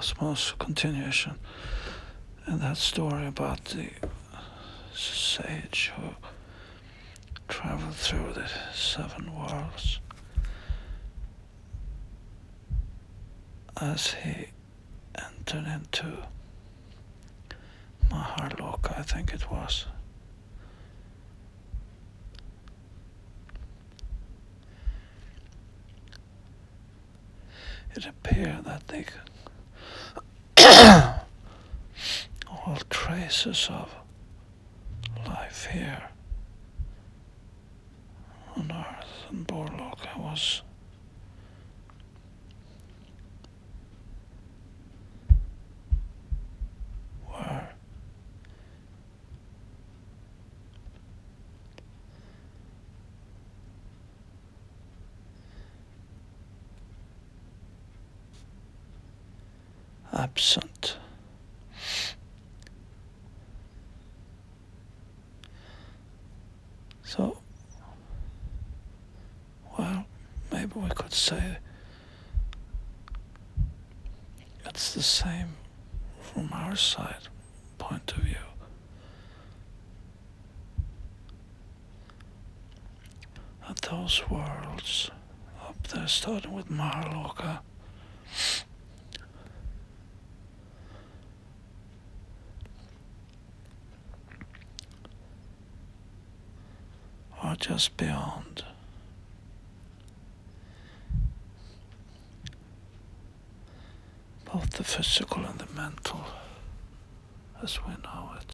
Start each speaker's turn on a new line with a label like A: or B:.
A: suppose, continuation in that story about the sage who traveled through the 7 worlds as he entered into Maharloka, I think it was. It appeared that all traces of life here on Earth and Borloka were absent. So, well, maybe we could say it's the same from our side point of view. That those worlds up there, starting with Maharloka, are just beyond. Both the physical and the mental as we know it.